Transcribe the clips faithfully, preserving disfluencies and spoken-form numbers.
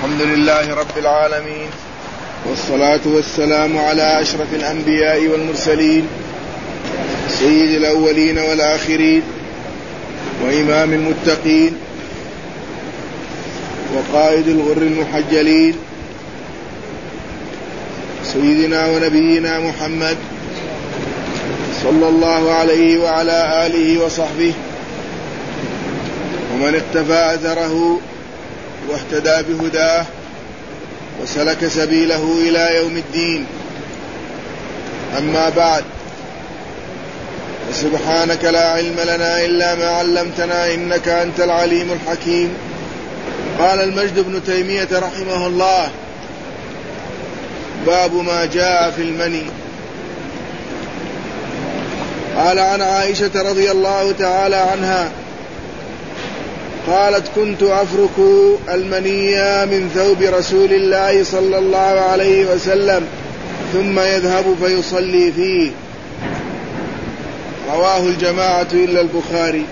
الحمد لله رب العالمين، والصلاة والسلام على أشرف الأنبياء والمرسلين، سيد الأولين والآخرين، وإمام المتقين، وقائد الغر المحجلين، سيدنا ونبينا محمد صلى الله عليه وعلى آله وصحبه ومن اقتفى أثره واهتدى بهداه وسلك سبيله إلى يوم الدين. أما بعد، سبحانك لا علم لنا إلا ما علمتنا إنك أنت العليم الحكيم. قال المجد بن تيمية رحمه الله: باب ما جاء في المني. قال عن عائشة رضي الله تعالى عنها قالت: كنت أفرك المني من ثوب رسول الله صلى الله عليه وسلم ثم يذهب فيصلي فيه. رواه الجماعة إلا البخاري.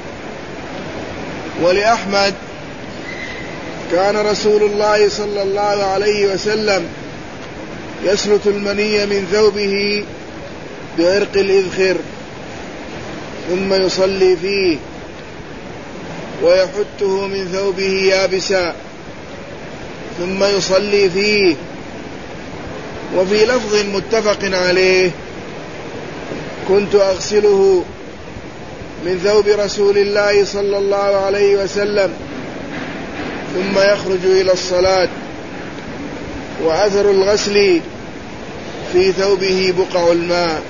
ولأحمد: كان رسول الله صلى الله عليه وسلم يسلت المني من ثوبه بعرق الإذخر ثم يصلي فيه ويحته من ثوبه يابسا ثم يصلي فيه. وفي لفظ متفق عليه: كنت أغسله من ثوب رسول الله صلى الله عليه وسلم ثم يخرج إلى الصلاة، وأثر الغسل في ثوبه بقع الماء.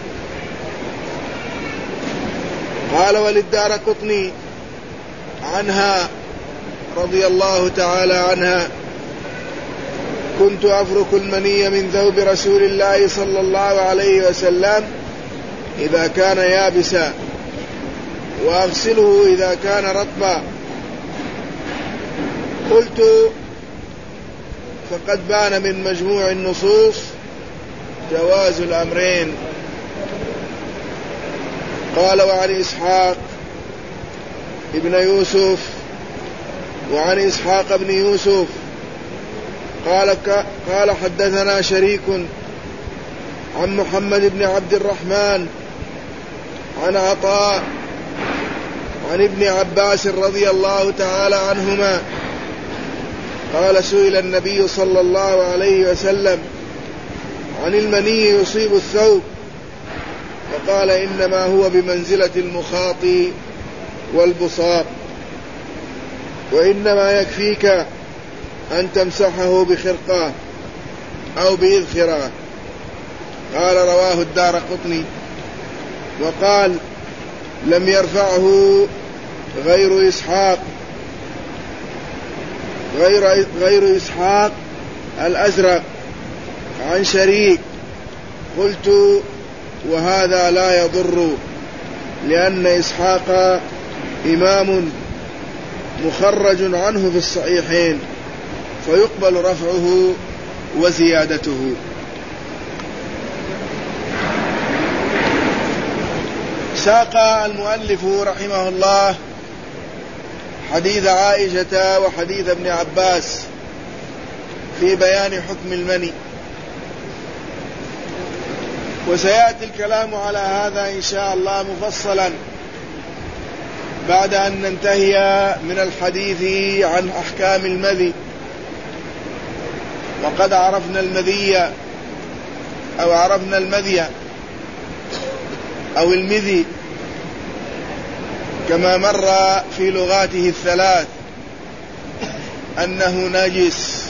قال: وللدارقطني عنها رضي الله تعالى عنها: كنت أفرك المني من ثوب رسول الله صلى الله عليه وسلم إذا كان يابسا وأغسله إذا كان رطبا. قلت: فقد بان من مجموع النصوص جواز الأمرين. قال: وعن إسحاق ابن يوسف وعن إسحاق بن يوسف قال قال حدثنا شريك عن محمد بن عبد الرحمن عن عطاء عن ابن عباس رضي الله تعالى عنهما قال: سئل النبي صلى الله عليه وسلم عن المني يصيب الثوب، فقال: إنما هو بمنزلة المخاط والبصاق، وإنما يكفيك أن تمسحه بخرقة أو بإذخرة. قال: رواه الدارقطني. وقال: لم يرفعه غير إسحاق غير, غير إسحاق الأزرق عن شريك. قلت: وهذا لا يضر، لأن إسحاق إمام مخرج عنه في الصحيحين، فيقبل رفعه وزيادته. ساق المؤلف رحمه الله حديث عائشة وحديث ابن عباس في بيان حكم المني، وسيأتي الكلام على هذا إن شاء الله مفصلا بعد أن ننتهي من الحديث عن أحكام المذي. وقد عرفنا المذي أو عرفنا المذي أو المذي كما مر في لغاته الثلاث، أنه نجس،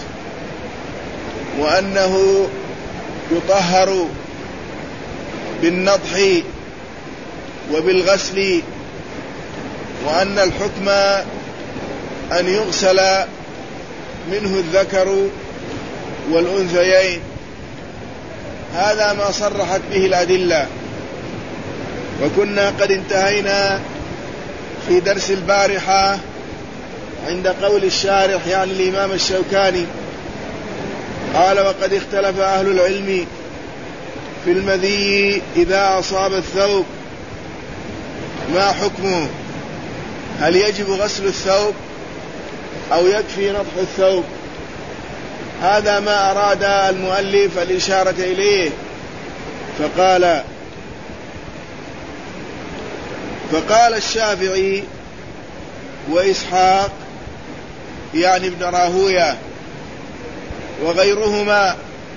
وأنه يطهر بالنضح وبالغسل، وأن الحكم أن يغسل منه الذكر والأنثيين. هذا ما صرحت به الأدلة. وكنا قد انتهينا في درس البارحة عند قول الشارح يعني الإمام الشوكاني قال: وقد اختلف أهل العلم في المذي إذا أصاب الثوب ما حكمه، هل يجب غسل الثوب أو يكفي نضح الثوب؟ هذا ما أراد المؤلف الإشارة إليه. فقال فقال الشافعي وإسحاق يعني ابن راهوية وغيرهما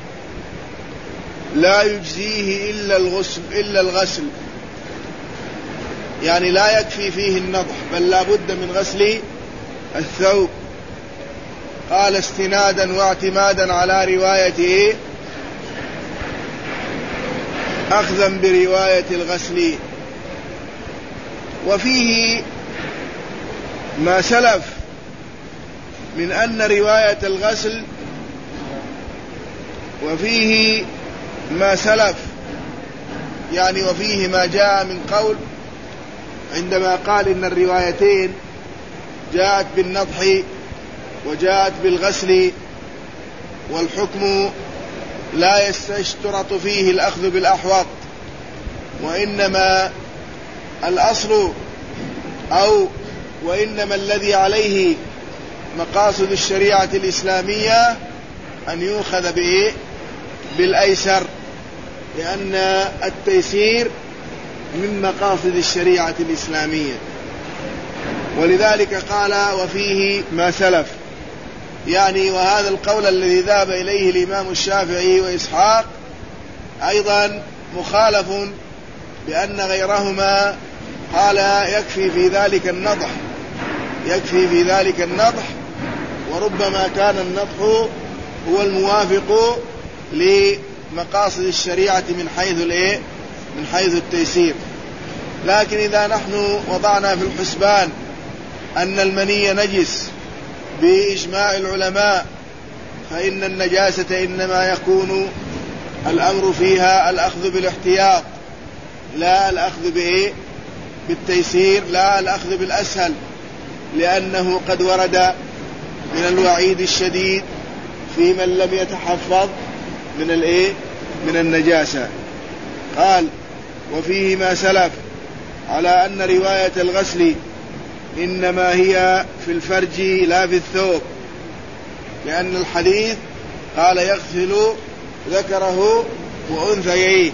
لا يجزيه إلا الغسل إلا الغسل، يعني لا يكفي فيه النضح بل لا بد من غسل الثوب. قال استنادا واعتمادا على روايته أخذا برواية الغسل. وفيه ما سلف من أن رواية الغسل وفيه ما سلف يعني وفيه ما جاء من قول عندما قال إن الروايتين جاءت بالنضح وجاءت بالغسل، والحكم لا يستشترط فيه الأخذ بالأحوط، وإنما الأصل أو وإنما الذي عليه مقاصد الشريعة الإسلامية أن يؤخذ به بالأيسر، لأن التيسير من مقاصد الشريعة الإسلامية. ولذلك قال وفيه ما سلف، يعني وهذا القول الذي ذهب إليه الإمام الشافعي وإسحاق أيضا مخالف، بأن غيرهما قال يكفي في ذلك النضح يكفي في ذلك النضح وربما كان النضح هو الموافق لمقاصد الشريعة من حيث الايه من حيث التيسير. لكن إذا نحن وضعنا في الحسبان أن المني نجس بإجماع العلماء، فإن النجاسة إنما يكون الأمر فيها الأخذ بالاحتياط لا الأخذ به بالتيسير، لا الأخذ بالأسهل، لأنه قد ورد من الوعيد الشديد في من لم يتحفظ من الايه من النجاسة. قال وفيه ما سلف على أن رواية الغسل إنما هي في الفرج لا في الثوب، لأن الحديث قال يغسل ذكره وأنثيه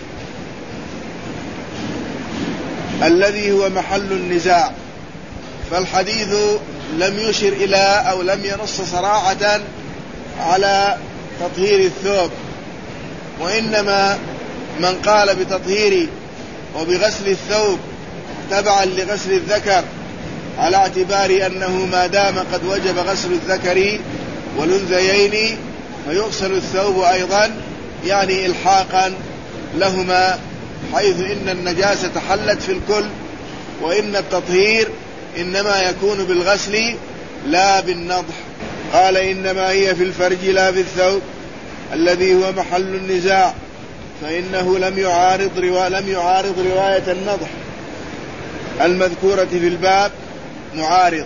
الذي هو محل النزاع، فالحديث لم يشر إلى أو لم ينص صراحة على تطهير الثوب، وإنما من قال بتطهير وبغسل الثوب تبعا لغسل الذكر على اعتبار أنه ما دام قد وجب غسل الذكر والأنثيين فيغسل الثوب أيضا، يعني إلحاقا لهما، حيث إن النجاسة حلت في الكل، وإن التطهير إنما يكون بالغسل لا بالنضح. قال إنما هي في الفرج لا في الثوب الذي هو محل النزاع، فإنه لم يعارض روا... لم يعارض رواية النضح المذكورة في الباب معارض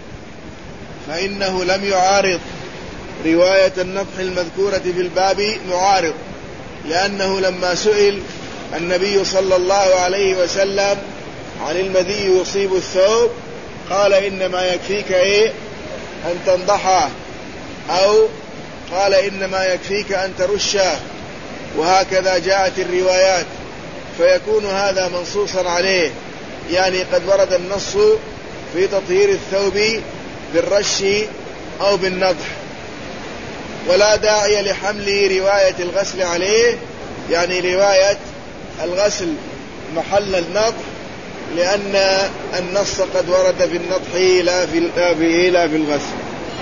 فإنه لم يعارض رواية النضح المذكورة في الباب معارض لأنه لما سئل النبي صلى الله عليه وسلم عن المذي يصيب الثوب قال إنما يكفيك إيه أن تنضحه، أو قال إنما يكفيك أن ترشه، وهكذا جاءت الروايات، فيكون هذا منصوصا عليه، يعني قد ورد النص في تطهير الثوب بالرش أو بالنضح، ولا داعي لحمل رواية الغسل عليه، يعني رواية الغسل محل النضح، لأن النص قد ورد في النضح لا في لا في الغسل.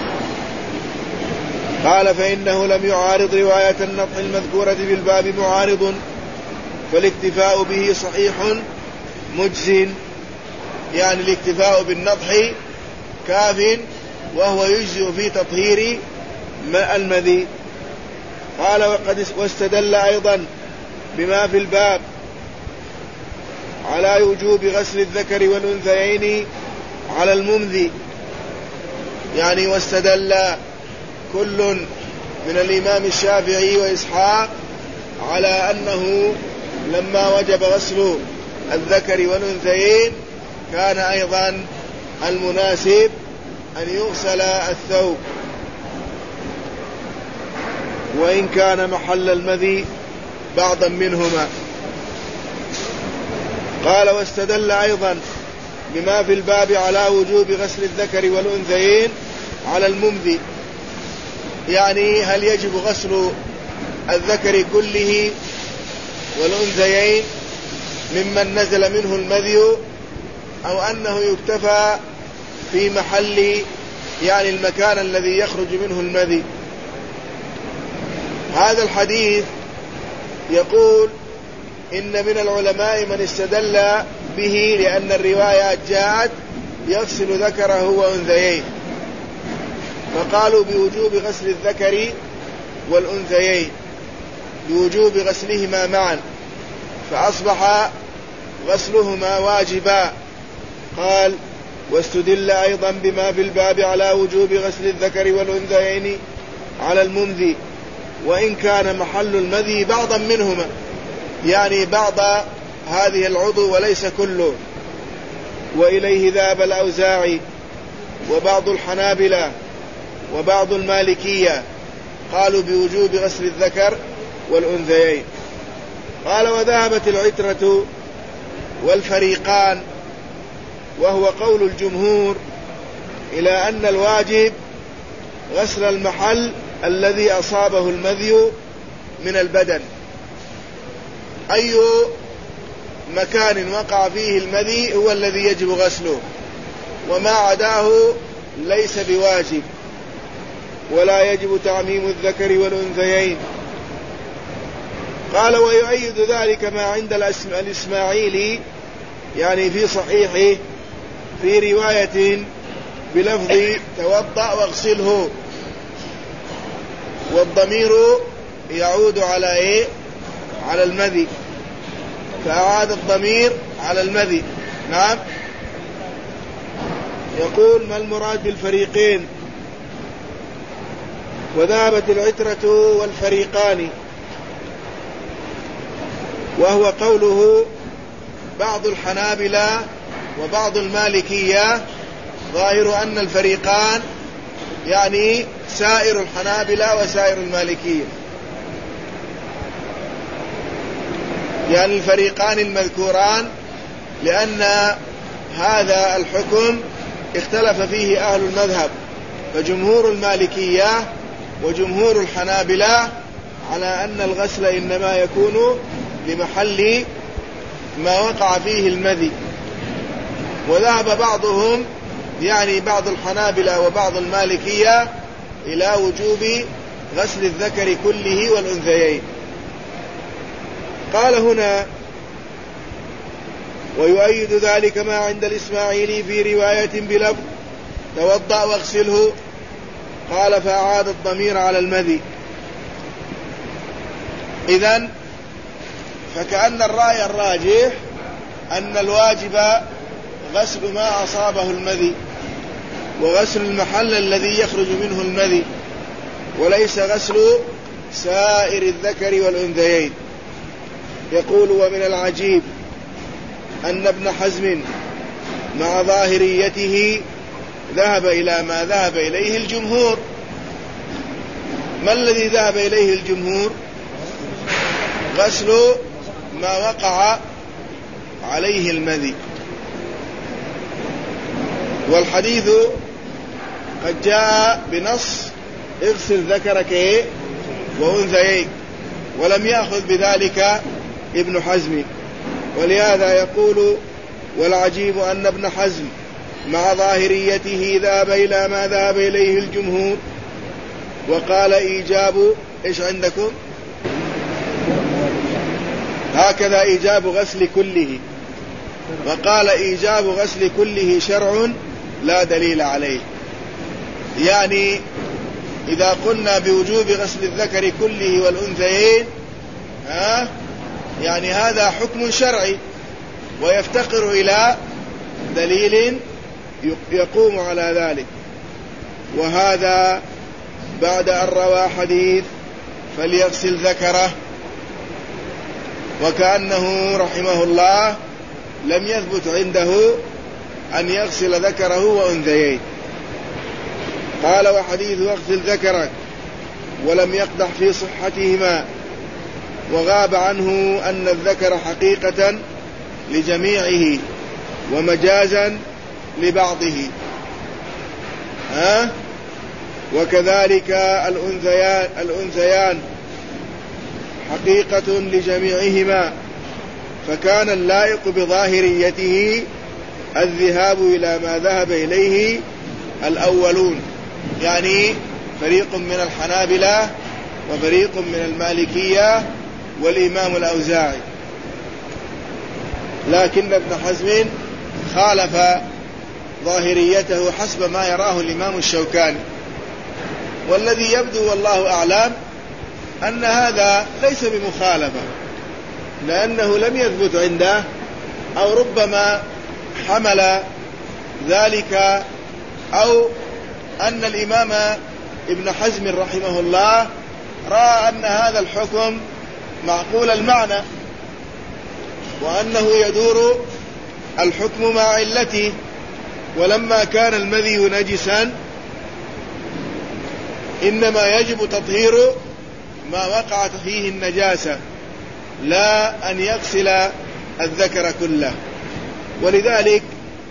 قال فإنه لم يعارض رواية النضح المذكورة في الباب معارض، فالاكتفاء به صحيح مجز، يعني الاكتفاء بالنضح كاف وهو يجزئ في تطهير المذي. قال وقد واستدل أيضا بما في الباب على وجوب غسل الذكر والأنثيين على الممذي، يعني واستدل كل من الإمام الشافعي وإسحاق على أنه لما وجب غسل الذكر والأنثيين كان أيضا المناسب أن يغسل الثوب. وإن كان محل المذي بعضا منهما. قال واستدل أيضا بما في الباب على وجوب غسل الذكر والأنثيين على الممذي، يعني هل يجب غسل الذكر كله والأنثيين ممن نزل منه المذي أو أنه يكتفى في محل يعني المكان الذي يخرج منه المذي. هذا الحديث يقول إن من العلماء من استدل به لأن الروايات جاءت يغسل ذكره وأنثيين، فقالوا بوجوب غسل الذكر والأنثيين، بوجوب غسلهما معا، فأصبح غسلهما واجبا. قال واستدل أيضا بما في الباب على وجوب غسل الذكر والأنثيين على الممذي وإن كان محل المذي بعضا منهما، يعني بعض هذه العضو وليس كله. وإليه ذهب الأوزاعي وبعض الحنابلة وبعض المالكية، قالوا بوجوب غسل الذكر والأنثيين. قال وذهبت العترة والفريقان، وهو قول الجمهور، إلى أن الواجب غسل المحل الذي أصابه المذي من البدن، أي مكان وقع فيه المذي هو الذي يجب غسله، وما عداه ليس بواجب، ولا يجب تعميم الذكر والأنثيين. قال ويؤيد ذلك ما عند الإسماعيلي يعني في صحيحه في رواية بلفظ توضأ واغسله، والضمير يعود على إيه؟ على المذي، فأعاد الضمير على المذي. نعم. يقول ما المراد بالفريقين؟ وذهبت العترة والفريقان، وهو قوله بعض الحنابلة وبعض المالكية، ظاهر أن الفريقان يعني سائر الحنابلة وسائر المالكية، يعني الفريقان المذكوران، لأن هذا الحكم اختلف فيه أهل المذهب، فجمهور المالكية وجمهور الحنابلة على أن الغسل إنما يكون لمحل ما وقع فيه المذي. وذهب بعضهم يعني بعض الحنابلة وبعض المالكية إلى وجوب غسل الذكر كله والأنثيين. قال هنا ويؤيد ذلك ما عند الإسماعيلي في رواية بلفظ توضأ واغسله، قال فأعاد الضمير على المذي. إذن فكأن الرأي الراجح أن الواجب غسل ما أصابه المذي وغسل المحل الذي يخرج منه المذي، وليس غسل سائر الذكر والأنثيين. يقول ومن العجيب أن ابن حزم مع ظاهريته ذهب إلى ما ذهب إليه الجمهور. ما الذي ذهب إليه الجمهور؟ غسل ما وقع عليه المذي. والحديث قد جاء بنص اغسل ذكرك وأنثيك، ولم يأخذ بذلك ابن حزم، ولهذا يقول والعجيب أن ابن حزم مع ظاهريته ذهب إلى ما ذهب إليه الجمهور، وقال إيجاب إيش عندكم؟ هكذا إيجاب غسل كله، وقال إيجاب غسل كله شرع لا دليل عليه. يعني إذا قلنا بوجوب غسل الذكر كله والأنثيين ها يعني هذا حكم شرعي ويفتقر إلى دليل يقوم على ذلك. وهذا بعد أن روى حديث فليغسل ذكره، وكأنه رحمه الله لم يثبت عنده أن يغسل ذكره وأنثيين. قال وحديث اغسل ذكرك ولم يقدح في صحتهما، وغاب عنه أن الذكر حقيقة لجميعه ومجازا لبعضه. ها؟ وكذلك الأنثيان, الأنثيان حقيقة لجميعهما، فكان اللائق بظاهريته الذهاب إلى ما ذهب إليه الأولون، يعني فريق من الحنابلة وفريق من المالكية والإمام الأوزاعي. لكن ابن حزم خالف ظاهريته حسب ما يراه الإمام الشوكاني، والذي يبدو والله أعلم أن هذا ليس بمخالفة، لأنه لم يثبت عنده، أو ربما حمل ذلك، أو أن الإمام ابن حزم رحمه الله رأى أن هذا الحكم معقول المعنى، وأنه يدور الحكم مع علته. ولما كان المذي نجسا إنما يجب تطهير ما وقعت فيه النجاسة، لا أن يغسل الذكر كله. ولذلك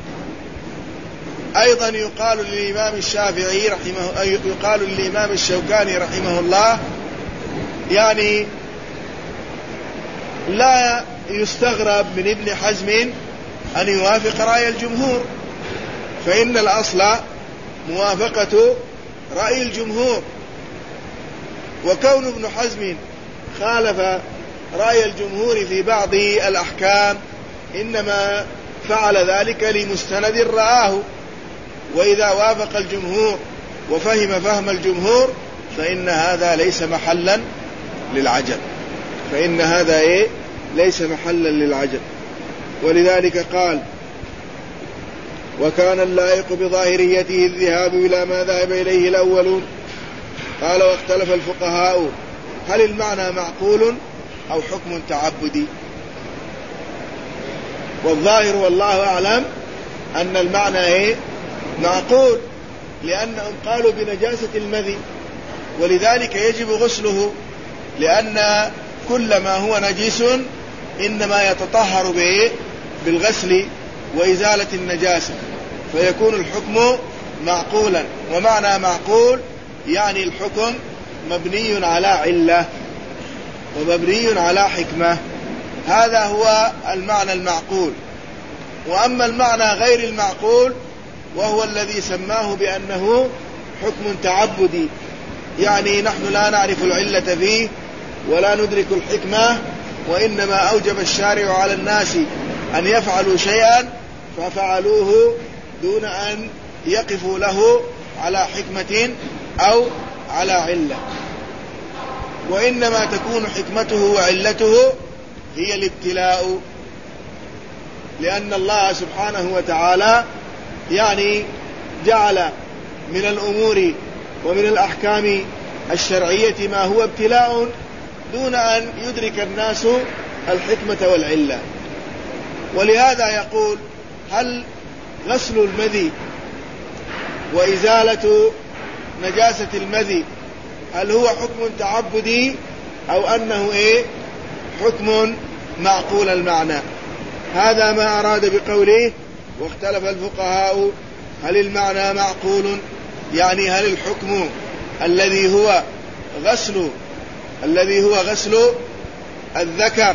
أيضا يقال للإمام الشافعي رحمه يقال للإمام الشوكاني رحمه الله، يعني لا يستغرب من ابن حزم أن يوافق رأي الجمهور، فإن الأصل موافقة رأي الجمهور، وكون ابن حزم خالف رأي الجمهور في بعض الأحكام إنما فعل ذلك لمستند رآه، وإذا وافق الجمهور وفهم فهم الجمهور فإن هذا ليس محلا للعجب، فإن هذا إيه؟ ليس محلا للعجب. ولذلك قال: وكان اللائق بظاهريته الذهاب إلى ما ذهب إليه الأولون. قال: واختلف الفقهاء هل المعنى معقول أو حكم تعبدي؟ والظاهر والله أعلم أن المعنى إيه؟ معقول، لأنهم قالوا بنجاسة المذي، ولذلك يجب غسله، لأن كل ما هو نجس إنما يتطهر به بالغسل وإزالة النجاسة، فيكون الحكم معقولا. ومعنى معقول يعني الحكم مبني على علة ومبني على حكمة، هذا هو المعنى المعقول. وأما المعنى غير المعقول وهو الذي سماه بأنه حكم تعبدي، يعني نحن لا نعرف العلة فيه ولا ندرك الحكمة، وإنما أوجب الشارع على الناس أن يفعلوا شيئا ففعلوه دون أن يقفوا له على حكمة أو على علة، وإنما تكون حكمته وعلته هي الابتلاء، لأن الله سبحانه وتعالى يعني جعل من الأمور ومن الأحكام الشرعية ما هو ابتلاء دون أن يدرك الناس الحكمة والعلة. ولهذا يقول: هل غسل المذي وإزالة نجاسة المذي هل هو حكم تعبدي أو أنه إيه؟ حكم معقول المعنى؟ هذا ما أراد بقوله: واختلف الفقهاء هل المعنى معقول، يعني هل الحكم الذي هو غسل الذي هو غسل الذكر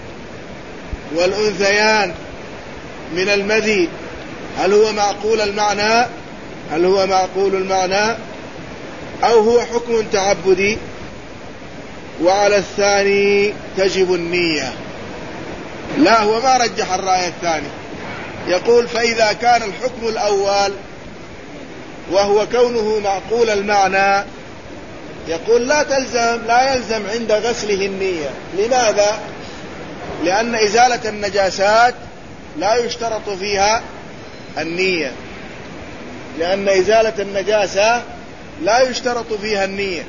والأنثيان من المذي هل هو معقول المعنى هل هو معقول المعنى أو هو حكم تعبدي؟ وعلى الثاني تجب النية. لا، هو ما رجح الرأي الثاني، يقول: فإذا كان الحكم الأول وهو كونه معقول المعنى، يقول لا تلزم لا يلزم عند غسله النية. لماذا؟ لأن إزالة النجاسات لا يشترط فيها النية، لأن إزالة النجاسة لا يشترط فيها النية.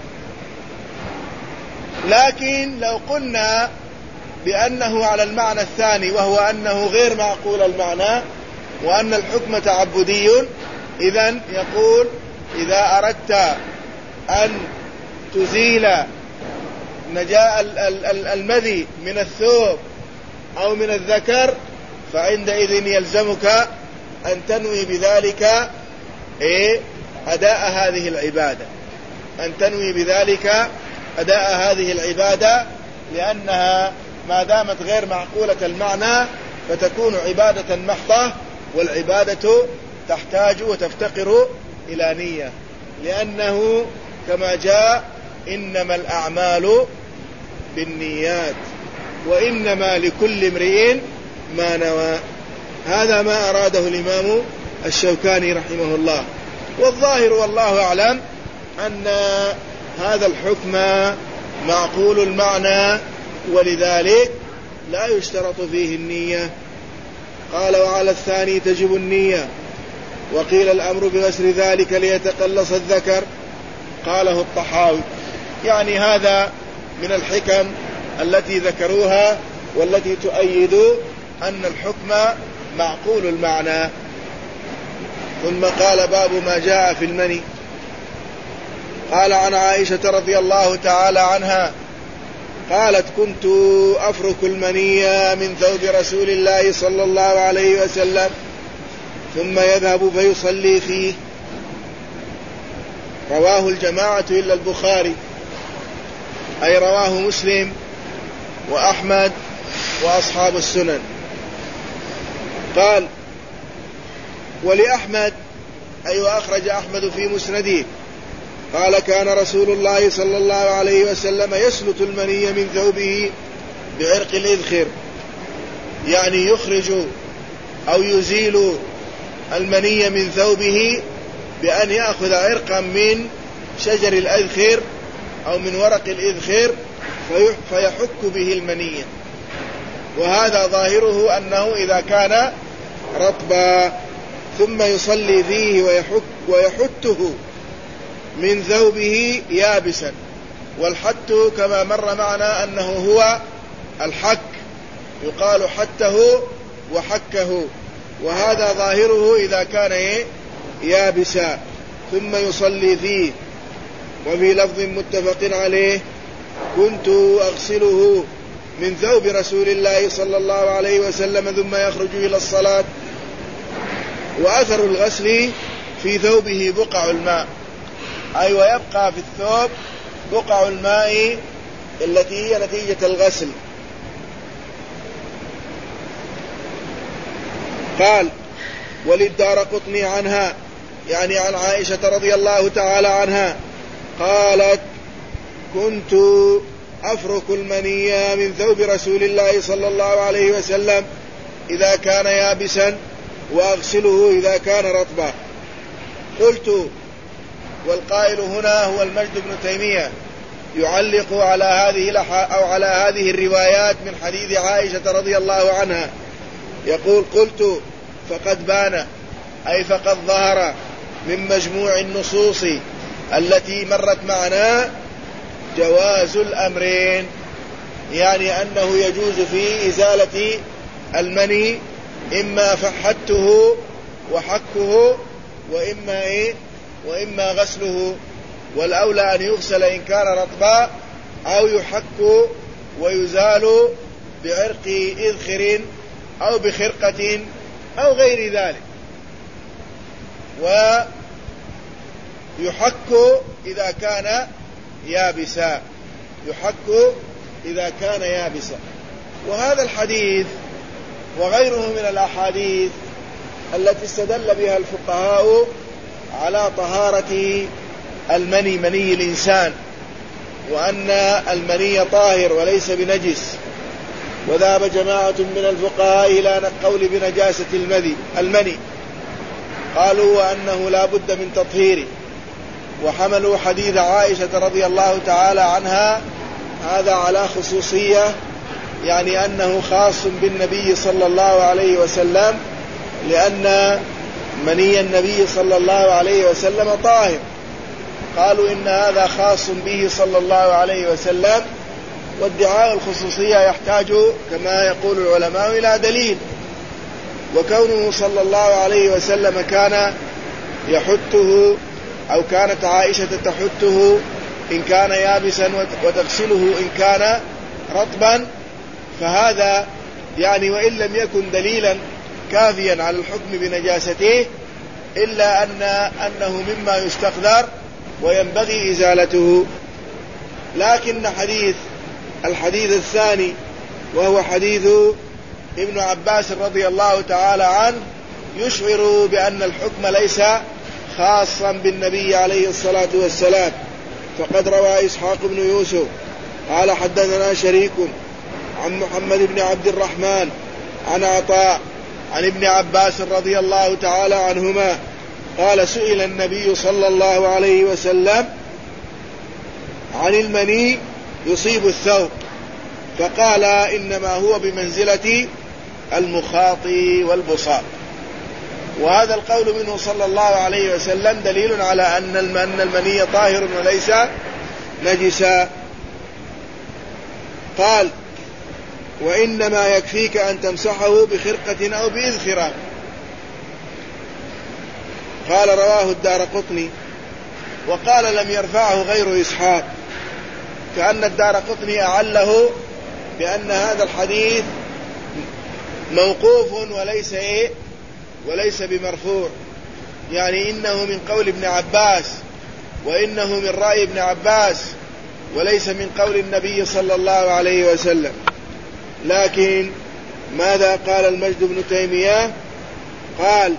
لكن لو قلنا بأنه على المعنى الثاني وهو أنه غير معقول المعنى وأن الحكم تعبدي، إذن يقول: إذا أردت أن تزيل نجاء المذي من الثوب أو من الذكر فعندئذ يلزمك أن تنوي بذلك إيه أداء هذه العبادة أن تنوي بذلك أداء هذه العبادة لأنها ما دامت غير معقولة المعنى فتكون عبادة محضة، والعبادة تحتاج وتفتقر إلى نية، لأنه كما جاء إنما الأعمال بالنيات وإنما لكل امرئ ما نوى. هذا ما أراده الإمام الشوكاني رحمه الله. والظاهر والله أعلم أن هذا الحكم معقول المعنى، ولذلك لا يشترط فيه النية. قال وعلى الثاني تجب النية، وقيل الأمر بغسل ذلك ليتقلص الذكر. قاله الطحاوي، يعني هذا من الحكم التي ذكروها والتي تؤيد أن الحكم معقول المعنى. ثم قال باب ما جاء في المني. قال عن عائشة رضي الله تعالى عنها قالت كنت أفرك المني من ثوب رسول الله صلى الله عليه وسلم ثم يذهب فيصلي فيه. رواه الجماعة إلا البخاري، أي رواه مسلم وأحمد وأصحاب السنن. قال ولأحمد أي وأخرج أحمد في مسنده قال كان رسول الله صلى الله عليه وسلم يسلت المني من ثوبه بعرق الإذخر، يعني يخرج أو يزيل المني من ثوبه بأن يأخذ عرقا من شجر الأذخر أو من ورق الإذخر فيحك به المني. وهذا ظاهره أنه إذا كان رطبا ثم يصلي فيه ويحك ويحته من ثوبه يابسا. والحت كما مر معنا أنه هو الحك، يقال حته وحكه، وهذا ظاهره إذا كان يابسا ثم يصلي فيه. وفي لفظ متفق عليه كنت أغسله من ثوب رسول الله صلى الله عليه وسلم ثم يخرج إلى الصلاة. وأثر الغسل في ثوبه بقع الماء، أي ويبقى في الثوب بقع الماء التي هي نتيجة الغسل. قال وللدارقطني عنها، يعني عن عائشة رضي الله تعالى عنها قالت كنت أفرك المني من ثوب رسول الله صلى الله عليه وسلم إذا كان يابسا وأغسله إذا كان رطبا. قلت، والقائل هنا هو المجد بن تيمية يعلق على هذه أو على هذه الروايات من حديث عائشة رضي الله عنها، يقول قلت فقد بان أي فقد ظهر من مجموع النصوص التي مرت معنا جواز الأمرين، يعني أنه يجوز في إزالة المني إما فحته وحكه وإما إيه وإما غسله، والأولى أن يغسل إن كان رطبا أو يحك ويزال بعرق إذخر أو بخرقة أو غير ذلك. ويحك إذا كان يابسا، يحك إذا كان يابسا. وهذا الحديث وغيره من الأحاديث التي استدل بها الفقهاء على طهارة المني، مني الإنسان، وأن المني طاهر وليس بنجس. وذهب جماعة من الفقهاء إلى القول بنجاسة المني، قالوا وأنه لا بد من تطهيره، وحملوا حديث عائشة رضي الله تعالى عنها هذا على خصوصية، يعني أنه خاص بالنبي صلى الله عليه وسلم، لأن مني النبي صلى الله عليه وسلم طاهر. قالوا إن هذا خاص به صلى الله عليه وسلم، وادعاء الخصوصية يحتاج كما يقول العلماء إلى دليل. وكونه صلى الله عليه وسلم كان يحته أو كانت عائشة تحته إن كان يابسا وتغسله إن كان رطبا، فهذا يعني وإن لم يكن دليلا كافيا على الحكم بنجاسته إلا أن أنه مما يستقدر وينبغي إزالته. لكن حديث الحديث الثاني وهو حديث ابن عباس رضي الله تعالى عنه يشعر بأن الحكم ليس خاصا بالنبي عليه الصلاة والسلام. فقد روى إسحاق بن يوسف قال حدثنا شريك عن محمد بن عبد الرحمن عن عطاء عن ابن عباس رضي الله تعالى عنهما قال سئل النبي صلى الله عليه وسلم عن المني يصيب الثوب فقال إنما هو بمنزلة المخاط والبصاق. وهذا القول منه صلى الله عليه وسلم دليل على أن المني طاهر وليس نجسا. قال وإنما يكفيك أن تمسحه بخرقة أو بإذخرة. قال رواه الدارقطني وقال لم يرفعه غير إسحاق، كأن الدارقطني أعله بأن هذا الحديث موقوف وليس إيه وليس بمرفوع، يعني إنه من قول ابن عباس وإنه من رأي ابن عباس وليس من قول النبي صلى الله عليه وسلم. لكن ماذا قال المجد بن تيمية؟ قال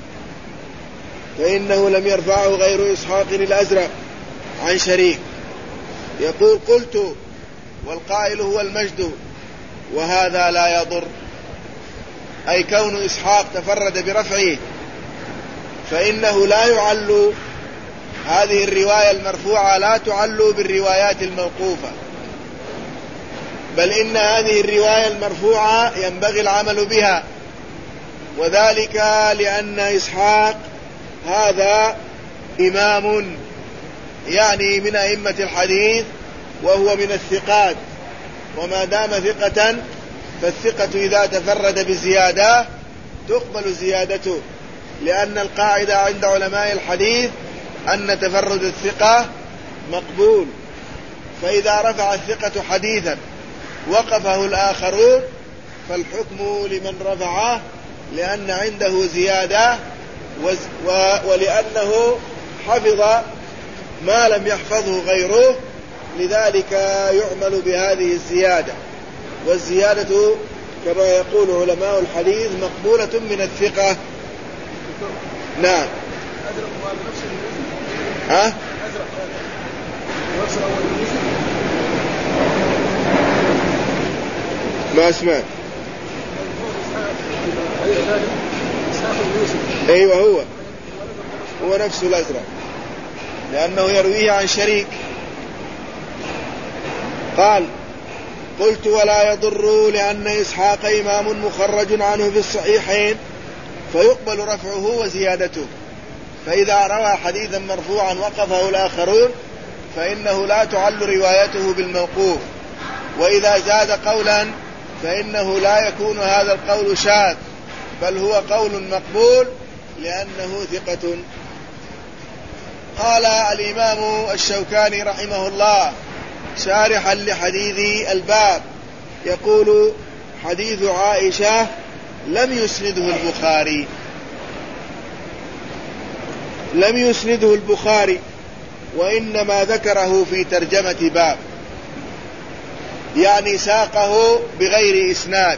فإنه لم يرفعه غير إسحاق الأزرق عن شريك يقول قلت والقائل هو المجد وهذا لا يضر، أي كون إسحاق تفرد برفعه فإنه لا يعل هذه الرواية المرفوعة لا تعل بالروايات الموقوفة، بل إن هذه الرواية المرفوعة ينبغي العمل بها، وذلك لأن إسحاق هذا إمام يعني من أئمة الحديث وهو من الثقات، وما دام ثقة فالثقة إذا تفرد بزيادة تقبل زيادته، لأن القاعدة عند علماء الحديث أن تفرد الثقة مقبول، فإذا رفع الثقة حديثا وقفه الآخرون فالحكم لمن رفعه لأن عنده زيادة ولأنه حفظ ما لم يحفظه غيره، لذلك يعمل بهذه الزيادة. والزيادة كما يقول علماء الحديث مقبولة من الثقة. نعم. ها؟ ما اسمع. ايوه هو هو نفسه الازرق لانه يرويه عن شريك. قال قلت ولا يضر لان اسحاق امام مخرج عنه في الصحيحين فيقبل رفعه وزيادته، فاذا روى حديثا مرفوعا وقفه الاخرون فانه لا تعل روايته بالموقوف، واذا زاد قولا فانه لا يكون هذا القول شاذ بل هو قول مقبول لأنه ثقة. قال الإمام الشوكاني رحمه الله شارحا لحديث الباب يقول حديث عائشة لم يسنده البخاري لم يسنده البخاري وإنما ذكره في ترجمة باب، يعني ساقه بغير إسناد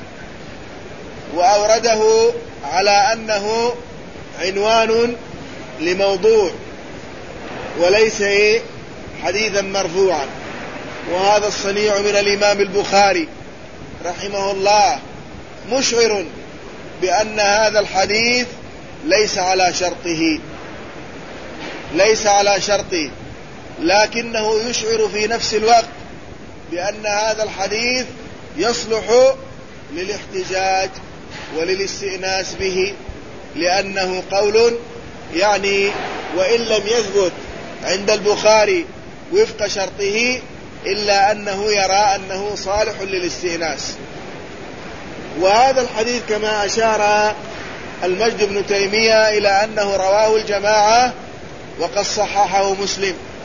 وأورده على أنه عنوان لموضوع وليس حديثا مرفوعا. وهذا الصنيع من الإمام البخاري رحمه الله مشعر بأن هذا الحديث ليس على شرطه ليس على شرطه لكنه يشعر في نفس الوقت بأن هذا الحديث يصلح للاحتجاج وللاستئناس به، لأنه قول يعني وإن لم يثبت عند البخاري وفق شرطه إلا أنه يرى أنه صالح للاستئناس. وهذا الحديث كما أشار المجد بن تيمية إلى أنه رواه الجماعة وقد صححه مسلم،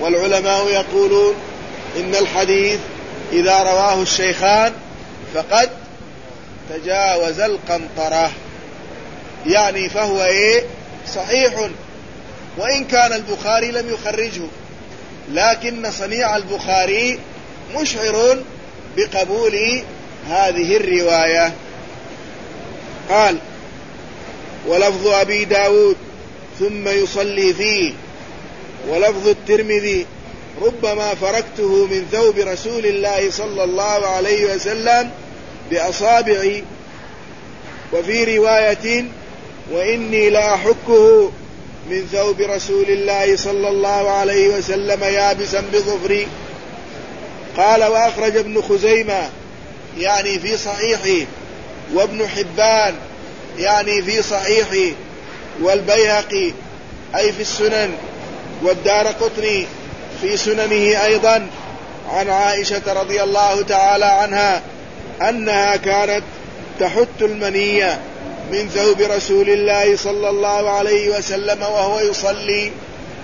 والعلماء يقولون إن الحديث إذا رواه الشيخان فقد تجاوز القنطرة، يعني فهو إيه صحيح، وإن كان البخاري لم يخرجه، لكن صنيع البخاري مشعر بقبول هذه الرواية. قال: ولفظ أبي داود ثم يصلي فيه، ولفظ الترمذي ربما فركته من ثوب رسول الله صلى الله عليه وسلم بأصابعي، وفي رواية وإني لا أحكه من ثوب رسول الله صلى الله عليه وسلم يابسا بظفري. قال: وأخرج ابن خزيمة يعني في صحيحه، وابن حبان يعني في صحيحه، والبيهقي أي في السنن، والدارقطني في سننه أيضا عن عائشة رضي الله تعالى عنها أنها كانت تحت المنية من ثوب رسول الله صلى الله عليه وسلم وهو يصلي،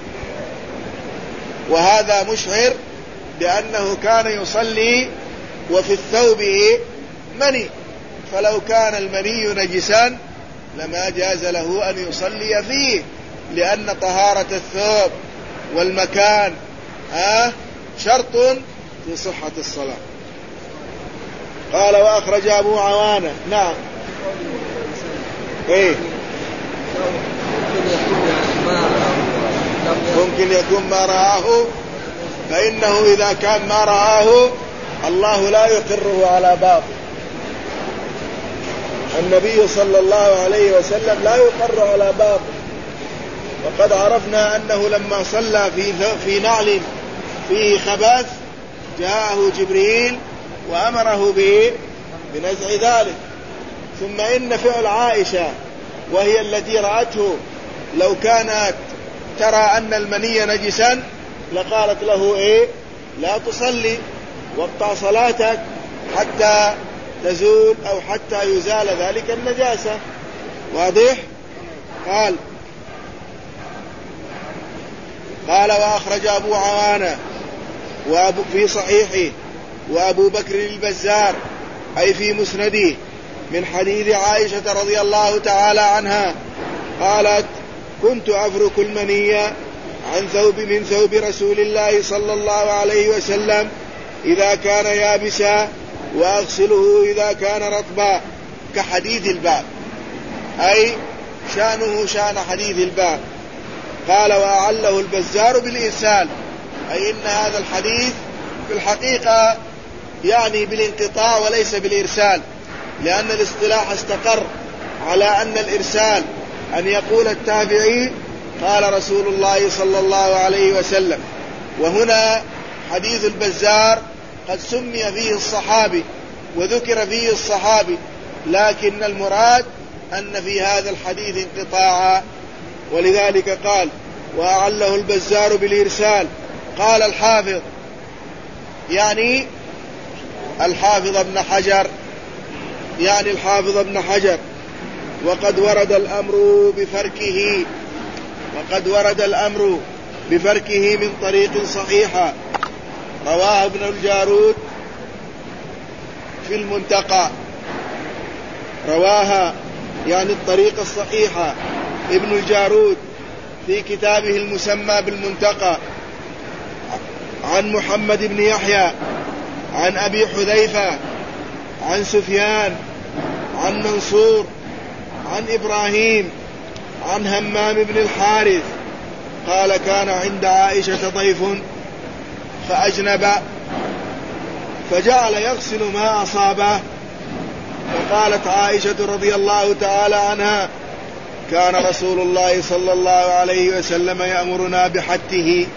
وهذا مشعر بأنه كان يصلي وفي الثوب مني، فلو كان المني نجسا لما جاز له أن يصلي فيه، لأن طهارة الثوب والمكان آه شرط في صحة الصلاة. قال: وأخرج أبو عوانة. نعم. إيه؟ ممكن يكون ما رآه، فإنه إذا كان ما رآه الله لا يقره على باطل. النبي صلى الله عليه وسلم لا يقر على باطل، وقد عرفنا أنه لما صلى في في نعل فيه خبث جاءه جبريل وأمره به بنزع ذلك. ثم إن فعل عائشة وهي التي رأته لو كانت ترى أن المني نجسا لقالت له إيه؟ لا تصلي، واقطع صلاتك حتى تزول أو حتى يزال ذلك النجاسة. واضح؟ قال قال وأخرج أبو عوانة وأبو في صحيحه وأبو بكر البزار أي في مسنده من حديث عائشة رضي الله تعالى عنها قالت: كنت أفرك المني عن ثوب من ثوب رسول الله صلى الله عليه وسلم إذا كان يابسا وأغسله إذا كان رطبا، كحديث الباب، أي شأنه شأن حديث الباب. قال: وأعله البزار بالإرسال، أي إن هذا الحديث في الحقيقة يعني بالانقطاع وليس بالإرسال، لأن الاصطلاح استقر على أن الإرسال أن يقول التابعي قال رسول الله صلى الله عليه وسلم، وهنا حديث البزار قد سمي فيه الصحابي وذكر فيه الصحابي، لكن المراد أن في هذا الحديث انقطاعا، ولذلك قال: وأعله البزار بالإرسال. قال الحافظ يعني الحافظ ابن حجر يعني الحافظ ابن حجر وقد ورد الأمر بفركه وقد ورد الأمر بفركه من طريق صحيحة رواه ابن الجارود في المنتقى، رواها يعني الطريق الصحيحة ابن الجارود في كتابه المسمى بالمنتقى عن محمد بن يحيى عن أبي حذيفة عن سفيان عن منصور عن إبراهيم عن همام بن الحارث قال: كان عند عائشة ضيف فأجنب فجعل يغسل ما أصابه، فقالت عائشة رضي الله تعالى عنها: كان رسول الله صلى الله عليه وسلم يأمرنا بحته.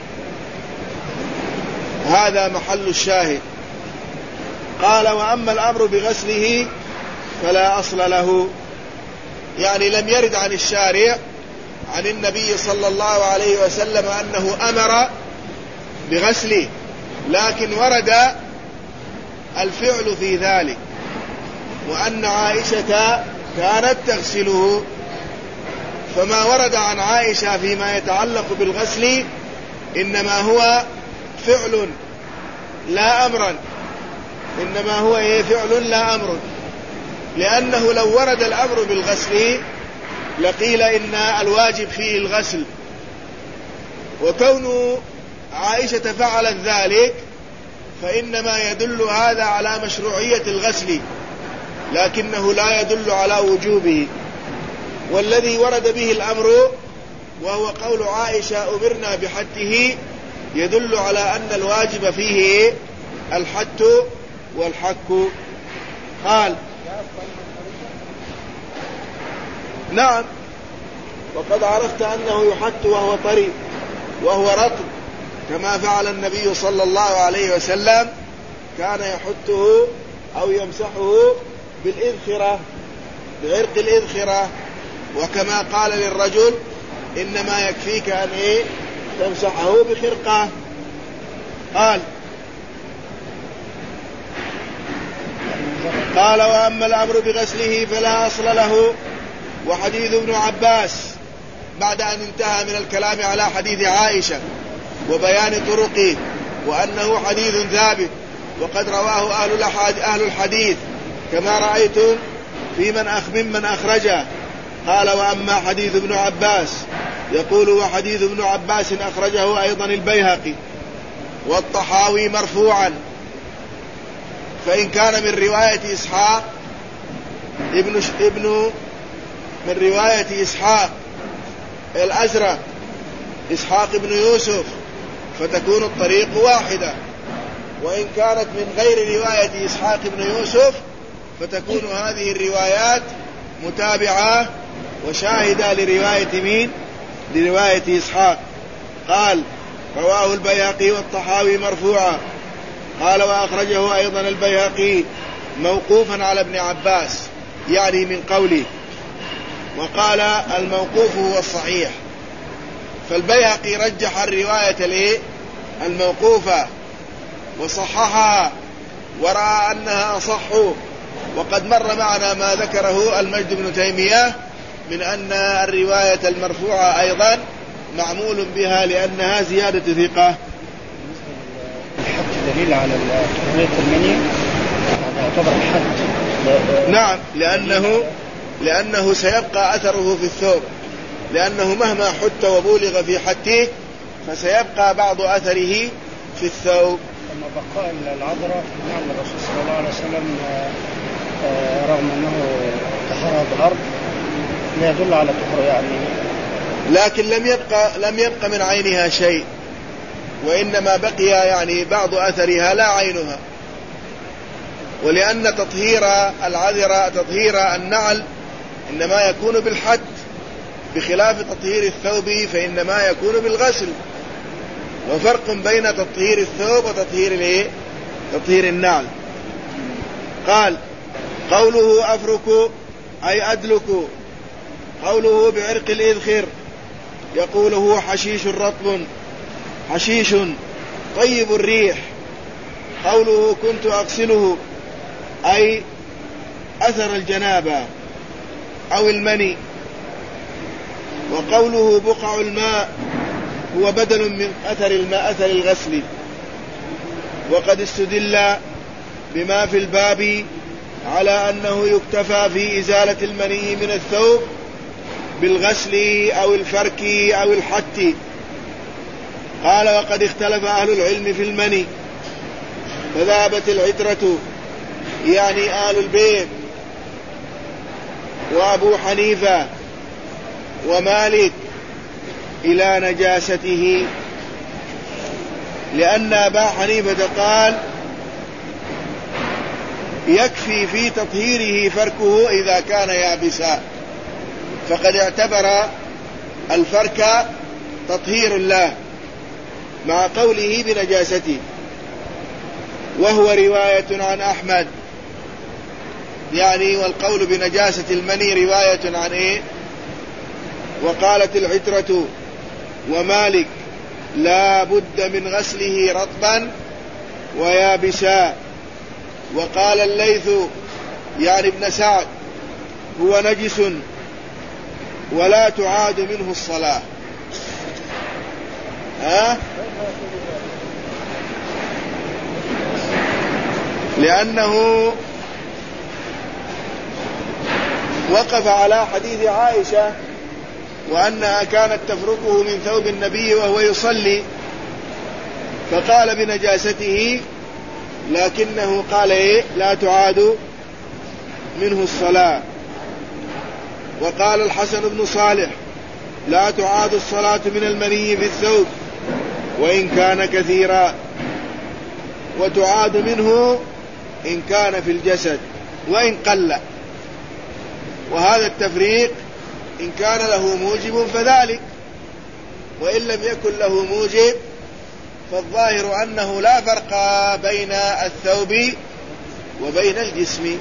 هذا محل الشاهد. قال: وأما الأمر بغسله فلا أصل له، يعني لم يرد عن الشارع عن النبي صلى الله عليه وسلم أنه أمر بغسله، لكن ورد الفعل في ذلك، وأن عائشة كانت تغسله، فما ورد عن عائشة فيما يتعلق بالغسل إنما هو فعل لا أمرا، إنما هو إيه فعل لا أمر، لأنه لو ورد الأمر بالغسل لقيل إن الواجب فيه الغسل، وكون عائشة فعلت ذلك فإنما يدل هذا على مشروعية الغسل، لكنه لا يدل على وجوبه. والذي ورد به الأمر وهو قول عائشة أمرنا بحته يدل على أن الواجب فيه الحت والحك. قال نعم، وقد عرفت أنه يحت وهو طري وهو رطب، كما فعل النبي صلى الله عليه وسلم، كان يحته أو يمسحه بالإذخرة بعرق الإذخرة، وكما قال للرجل إنما يكفيك أن إيه تمسحه بخرقة. قال قال وأما الأمر بغسله فلا أصل له. وحديث ابن عباس بعد أن انتهى من الكلام على حديث عائشة وبيان طرقه وأنه حديث ثابت وقد رواه أهل الحديث كما رأيتم في من أخ ممن أخرجه. قال وأما حديث ابن عباس، يقول وحديث ابن عباس أخرجه أيضا البيهقي والطحاوي مرفوعا، فإن كان من رواية إسحاق ابن, ابن من رواية إسحاق الأزرق إسحاق بن يوسف فتكون الطريق واحدة، وإن كانت من غير رواية إسحاق بن يوسف فتكون هذه الروايات متابعة وشاهدة لرواية مين؟ لرواية إسحاق. قال رواه البيهقي والطحاوي مرفوعا. قال وأخرجه أيضا البيهقي موقوفا على ابن عباس، يعني من قوله، وقال الموقوف هو الصحيح. فالبيهقي رجح الرواية الموقوفة وصححها ورأى أنها أصح، وقد مر معنا ما ذكره المجد بن تيمية من أن الرواية المرفوعة أيضا معمول بها لأنها زيادة ثقة. الحد دليل على تحرية المني يعتبر الحد. نعم، لأنه لأنه سيبقى أثره في الثوب، لأنه مهما حت وبولغ في حته فسيبقى بعض أثره في الثوب. أما بقاء العذراء في نعم الرسول صلى الله عليه وسلم رغم أنه طهرها بالأرض لا يدل على طهر يعني، لكن لم يبقى لم يبقى من عينها شيء، وإنما بقي يعني بعض أثرها لا عينها. ولأن تطهير العذراء تطهير النعل إنما يكون بالحد، بخلاف تطهير الثوب فإنما يكون بالغسل، وفرق بين تطهير الثوب وتطهير الايه تطهير النعل. قال قوله أفرك أي أدلك، قوله بعرق الإذخر يقول هو حشيش رطب حشيش طيب الريح. قوله كنت أغسله أي أثر الجنابة أو المني. وقوله بقع الماء هو بدل من أثر الماء أثر الغسل. وقد استدل بما في الباب على أنه يكتفى في إزالة المني من الثوب بالغسل أو الفرك أو الحت. قال وقد اختلف أهل العلم في المني، فذهبت العترة يعني آل البيت وأبو حنيفة ومالك إلى نجاسته، لأن أبا حنيفة قال يكفي في تطهيره فركه إذا كان يابسا، فقد اعتبر الفرك تطهير الله مع قوله بنجاسته. وهو رواية عن أحمد يعني، والقول بنجاسة المني رواية عن إيه؟ وقالت العترة ومالك لا بد من غسله رطبا ويابسا. وقال الليث يعني ابن سعد هو نجس ولا تعاد منه الصلاة. ها؟ لأنه وقف على حديث عائشة وأنها كانت تفركه من ثوب النبي وهو يصلي، فقال بنجاسته، لكنه قال إيه؟ لا تعاد منه الصلاة. وقال الحسن بن صالح لا تعاد الصلاة من المني في الثوب وإن كان كثيرا، وتعاد منه إن كان في الجسد وإن قل. وهذا التفريق إن كان له موجب فذلك، وإن لم يكن له موجب فالظاهر أنه لا فرق بين الثوب وبين الجسم.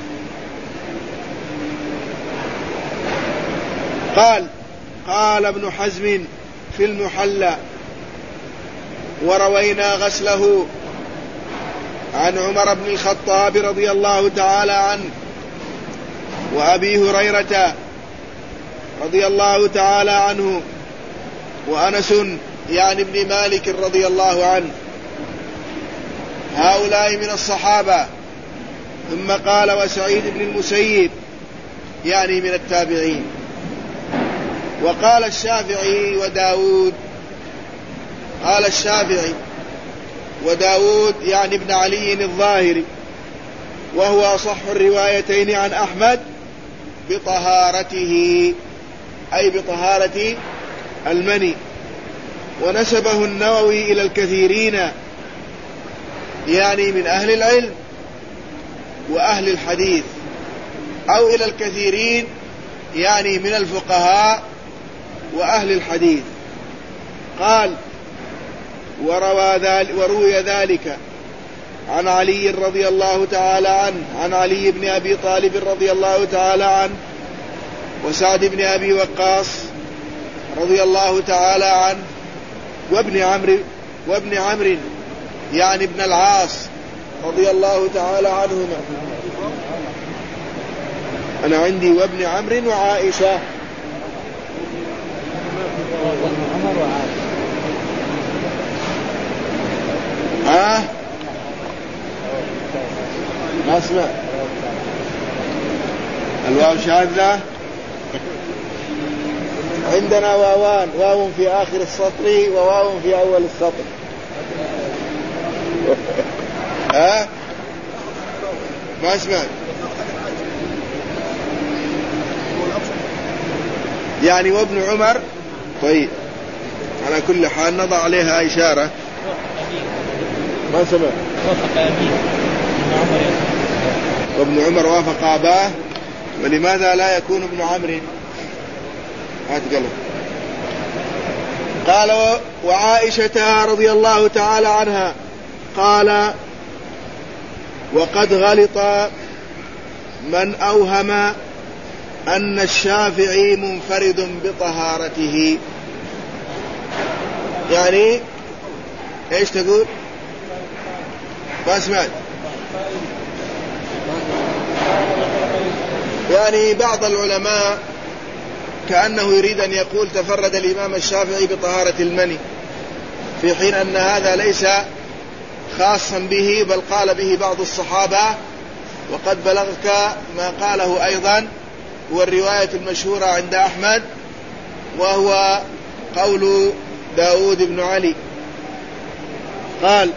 قال قال ابن حزم في المحلى وروينا غسله عن عمر بن الخطاب رضي الله تعالى عنه وأبي هريرة رضي الله تعالى عنه وأنس يعني ابن مالك رضي الله عنه، هؤلاء من الصحابة. ثم قال وسعيد بن المسيب يعني من التابعين. وقال الشافعي وداود، قال الشافعي وداود يعني ابن علي الظاهري، وهو أصح الروايتين عن أحمد بطهارته، أي بطهارة المني. ونسبه النووي إلى الكثيرين يعني من أهل العلم وأهل الحديث، أو إلى الكثيرين يعني من الفقهاء وأهل الحديث. قال وروى ذلك وروي ذلك عن علي رضي الله تعالى عنه، عن علي بن أبي طالب رضي الله تعالى عنه وسعد بن أبي وقاص رضي الله تعالى عنه وابن عمرو وابن عمرو يعني ابن العاص رضي الله تعالى عنهما. أنا عندي وابن عمرو وعائشة. ها ما اسمع الواو شاذة. عندنا واوان، واو في آخر السطر وواو في أول السطر. ها ما اسمع يعني وابن عمر. طيب على كل حال نضع عليها إشارة. ما سمع وافق أبيه وابن عمر وافق أباه، ولماذا لا يكون ابن عمرو؟ هات قلم. قال وعائشة رضي الله تعالى عنها قال وقد غلط من أوهم أن الشافعي منفرد بطهارته. يعني ايش تقول؟ ما سمعت. يعني بعض العلماء كأنه يريد أن يقول تفرد الإمام الشافعي بطهارة المني، في حين أن هذا ليس خاصا به، بل قال به بعض الصحابة. وقد بلغك ما قاله أيضا هو الرواية المشهورة عند أحمد، وهو قول داود بن علي. قال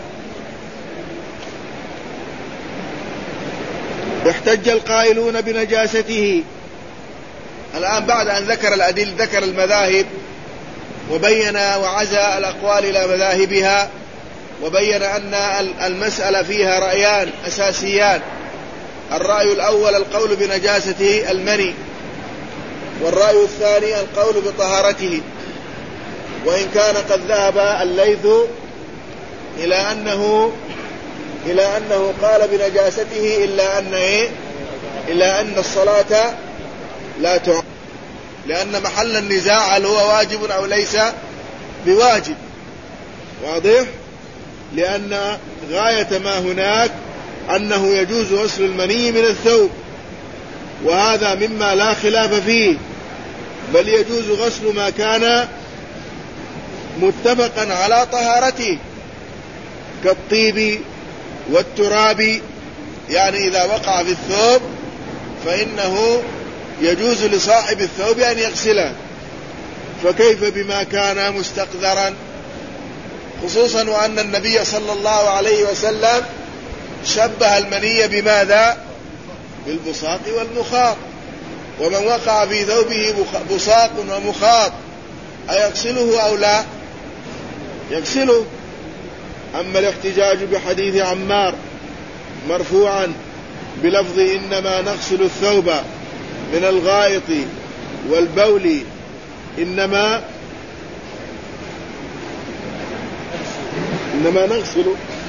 احتج القائلون بنجاسته. الآن بعد أن ذكر الأدل ذكر المذاهب وبين وعزى الأقوال إلى مذاهبها، وبين أن المسألة فيها رأيان أساسيان. الرأي الأول القول بنجاسته المني، والرأي الثاني القول بطهارته. وإن كان قد ذهب الليث إلى أنه إلى أنه قال بنجاسته إلا أن إيه؟ إلا أن الصلاة لا تعاد، لأن محل النزاع هل هو واجب أو ليس بواجب. واضح؟ لأن غاية ما هناك أنه يجوز غسل المني من الثوب، وهذا مما لا خلاف فيه، بل يجوز غسل ما كان متفقا على طهارته كالطيب والتراب، يعني إذا وقع في الثوب فإنه يجوز لصاحب الثوب أن يغسله، فكيف بما كان مستقذرا، خصوصا وأن النبي صلى الله عليه وسلم شبه المني بماذا؟ بالبصاق والمخاط. ومن وقع في ثوبه بصاق ومخاط أيغسله أو لا؟ يغسله. أما الاحتجاج بحديث عمار مرفوعا بلفظ إنما نغسل الثوب من الغائط والبول إنما إنما نغسل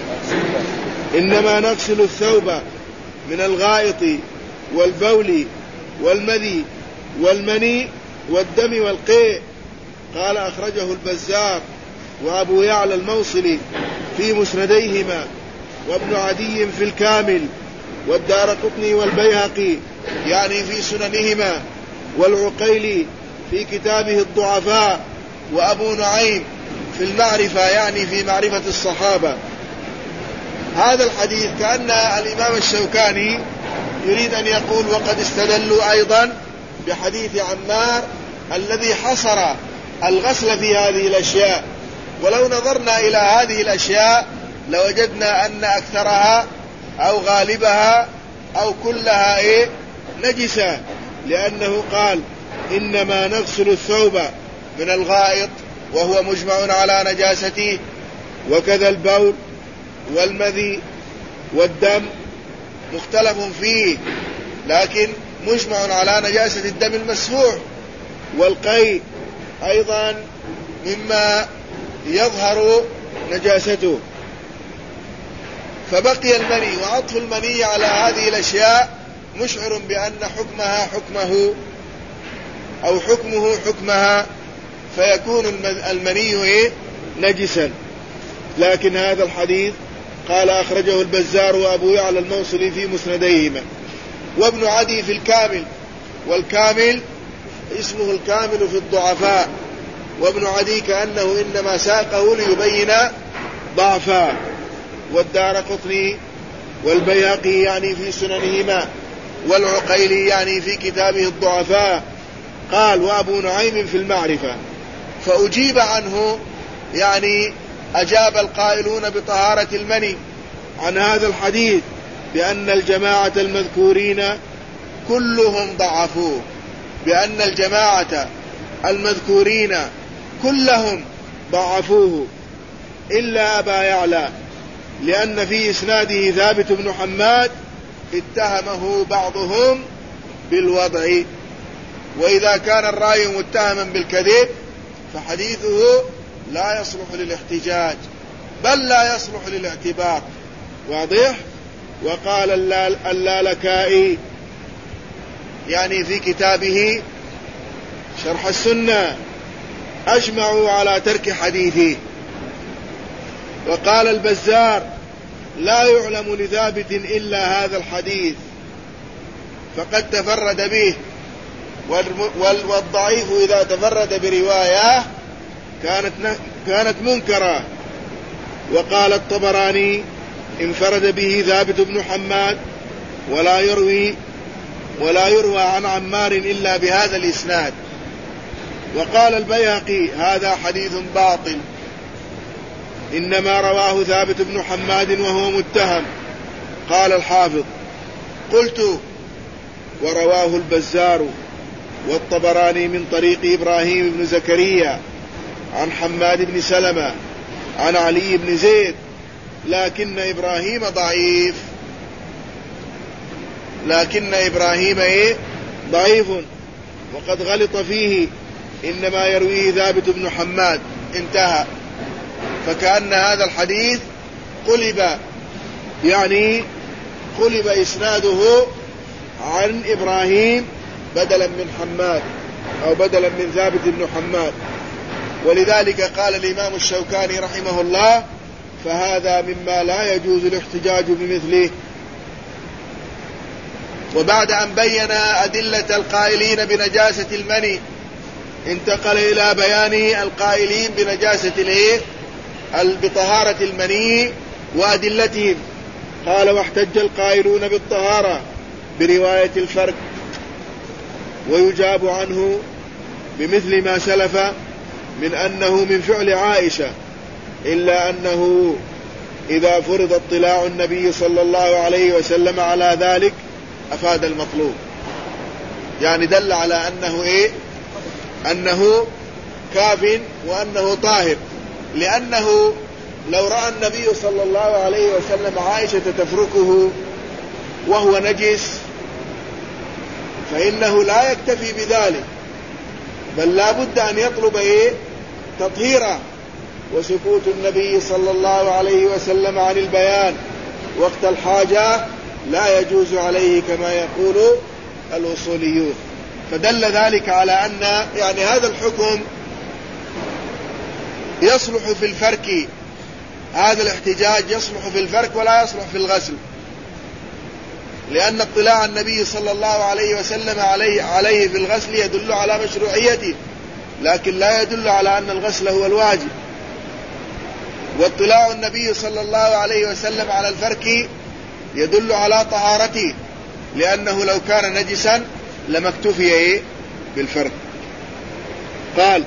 إنما نغسل الثوب من الغائط والبول والمذي والمني والدم والقيء، قال أخرجه البزار وأبو يعلى الموصلي في مسنديهما، وابن عدي في الكامل، والدارقطني والبيهقي يعني في سننهما، والعقيلي في كتابه الضعفاء، وأبو نعيم في المعرفة يعني في معرفة الصحابة. هذا الحديث كأن الإمام الشوكاني يريد أن يقول وقد استدلوا أيضا بحديث عمار الذي حصر الغسل في هذه الأشياء، ولو نظرنا إلى هذه الأشياء لوجدنا أن أكثرها أو غالبها أو كلها إيه؟ نجسة، لأنه قال إنما نغسل الثوب من الغائط وهو مجمع على نجاسته، وكذا البول والمذي والدم مختلف فيه لكن مجمع على نجاسة الدم المسفوح، والقيء أيضا مما يظهر نجاسته. فبقي المني، وعطف المني على هذه الأشياء مشعر بأن حكمها حكمه أو حكمه حكمها، فيكون المني إيه؟ نجسا. لكن هذا الحديث قال أخرجه البزار وأبو يعلى الموصلي في مسنديهما، وابن عدي في الكامل، والكامل اسمه الكامل في الضعفاء، وابن عدي كأنه إنما ساقه ليبين ضعفا، والدارقطني والبيهقي يعني في سننهما، والعقيلي يعني في كتابه الضعفاء، قال وأبو نعيم في المعرفة. فأجيب عنه يعني أجاب القائلون بطهارة المني عن هذا الحديث بأن الجماعة المذكورين كلهم ضعفوه، بأن الجماعة المذكورين كلهم ضعفوه إلا أبا يعلى، لأن في إسناده ثابت بن حماد اتهمه بعضهم بالوضع، وإذا كان الراوي متهما بالكذب فحديثه لا يصلح للاحتجاج بل لا يصلح للاعتبار. واضح؟ وقال اللالكائي يعني في كتابه شرح السنة أجمعوا على ترك حديثه. وقال البزار لا يعلم لثابت إلا هذا الحديث فقد تفرد به، والضعيف إذا تفرد برواية كانت كانت منكرة. وقال الطبراني انفرد به ثابت بن حماد ولا يروي ولا يروى عن عمار إلا بهذا الإسناد. وقال البيهقي هذا حديث باطل، إنما رواه ثابت بن حماد وهو متهم. قال الحافظ قلت ورواه البزار والطبراني من طريق إبراهيم بن زكريا عن حماد بن سلمة عن علي بن زيد، لكن إبراهيم ضعيف لكن إبراهيم إيه؟ ضعيف وقد غلط فيه، إنما يرويه ثابت بن حماد، انتهى. فكأن هذا الحديث قلب يعني قلب إسناده عن إبراهيم بدلا من حماد أو بدلا من ثابت بن حماد. ولذلك قال الإمام الشوكاني رحمه الله فهذا مما لا يجوز الاحتجاج بمثله. وبعد أن بين أدلة القائلين بنجاسة المني انتقل إلى بيان القائلين بنجاسة الايه بطهارة المني وأدلتهم. قال: واحتج القائلون بالطهارة برواية الفرق، ويجاب عنه بمثل ما سلف من أنه من فعل عائشة، إلا أنه إذا فرض اطلاع النبي صلى الله عليه وسلم على ذلك أفاد المطلوب. يعني دل على أنه إيه أنه كاف وأنه طاهر، لأنه لو رأى النبي صلى الله عليه وسلم عائشة تفركه وهو نجس فإنه لا يكتفي بذلك، بل لا بد أن يطلب إيه تطهيرا. وسكوت النبي صلى الله عليه وسلم عن البيان وقت الحاجة لا يجوز عليه كما يقول الأصوليون. فدل ذلك على أن يعني هذا الحكم يصلح في الفرك، هذا الاحتجاج يصلح في الفرك ولا يصلح في الغسل، لأن اطلاع النبي صلى الله عليه وسلم عليه, عليه في الغسل يدل على مشروعيته، لكن لا يدل على أن الغسل هو الواجب. واطلاع النبي صلى الله عليه وسلم على الفرك يدل على طهارته، لأنه لو كان نجسا لما اكتفي إيه بالفرك. قال: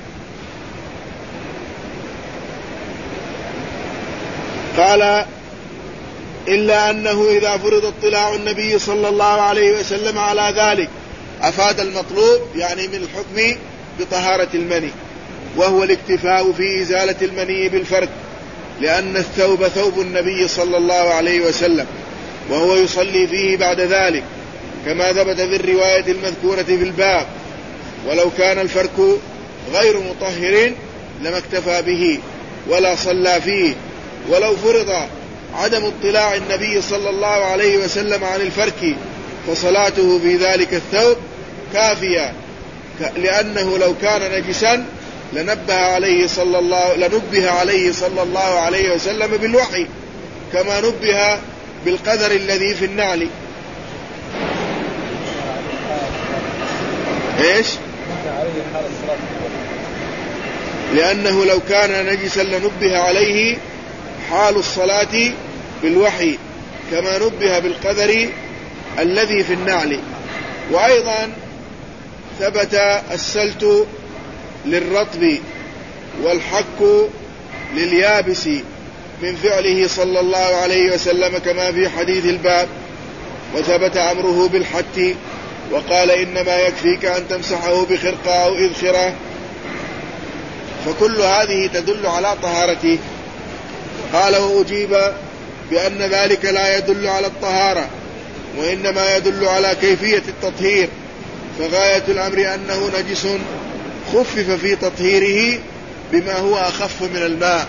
قال إلا أنه إذا فرض اطلاع النبي صلى الله عليه وسلم على ذلك أفاد المطلوب، يعني من الحكم بطهارة المني، وهو الاكتفاء في إزالة المني بالفرك، لأن الثوب ثوب النبي صلى الله عليه وسلم وهو يصلي فيه بعد ذلك، كما ثبت في الرواية المذكورة في الباب. ولو كان الفرك غير مطهر لما اكتفى به ولا صلى فيه. ولو فرض عدم اطلاع النبي صلى الله عليه وسلم عن الفرك فصلاته في ذلك الثوب كافية، لأنه لو كان نجسا لنبه عليه صلى الله لنبه عليه صلى الله عليه وسلم بالوحي، كما نبه بالقدر الذي في النعل. ايش؟ لأنه لو كان نجسا لنبه عليه حال الصلاة بالوحي، كما نبه بالقدر الذي في النعل. وأيضا ثبت السلت للرطب والحك لليابس من فعله صلى الله عليه وسلم، كما في حديث الباب. وثبت أمره بالحت، وقال: إنما يكفيك أن تمسحه بخرقة أو إذخرة. فكل هذه تدل على طهارته. قال: وأجيب بأن ذلك لا يدل على الطهارة، وإنما يدل على كيفية التطهير، فغاية الأمر أنه نجس خفف في تطهيره بما هو أخف من الماء،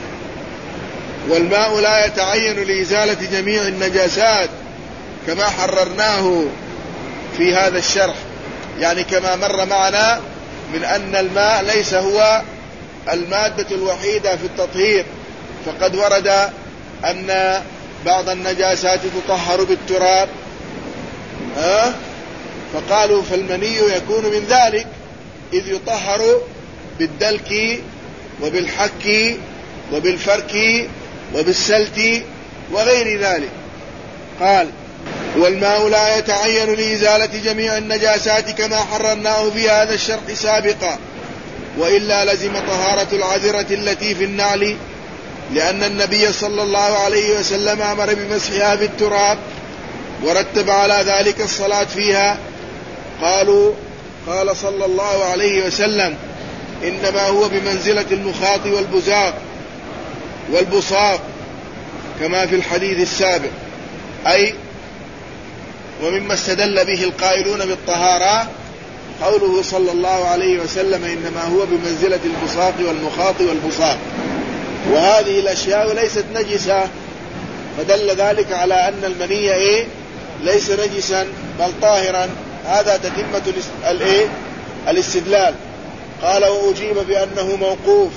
والماء لا يتعين لإزالة جميع النجاسات كما حررناه في هذا الشرح، يعني كما مر معنا من أن الماء ليس هو المادة الوحيدة في التطهير، فقد ورد أن بعض النجاسات تطهر بالتراب، ها؟ فقالوا فالمني يكون من ذلك، إذ يطهر بالدلك وبالحك وبالفرك وبالسلت وغير ذلك. قال: والماء لا يتعين لإزالة جميع النجاسات كما حررناه في هذا الشرح سابقا، وإلا لزم طهارة العذرة التي في النعل، لأن النبي صلى الله عليه وسلم أمر بمسحها بالتراب ورتب على ذلك الصلاة فيها. قالوا: قال صلى الله عليه وسلم: إنما هو بمنزلة المخاط والبزاق والبصاق، كما في الحديث السابق. أي ومما استدل به القائلون بالطهارة قوله صلى الله عليه وسلم: إنما هو بمنزلة البصاق والمخاط والبصاق، وهذه الأشياء ليست نجسة، فدل ذلك على أن المني إيه؟ ليس نجسا بل طاهرا. هذا تتمة الإيه؟ الاستدلال. قال: وأجيب بأنه موقوف،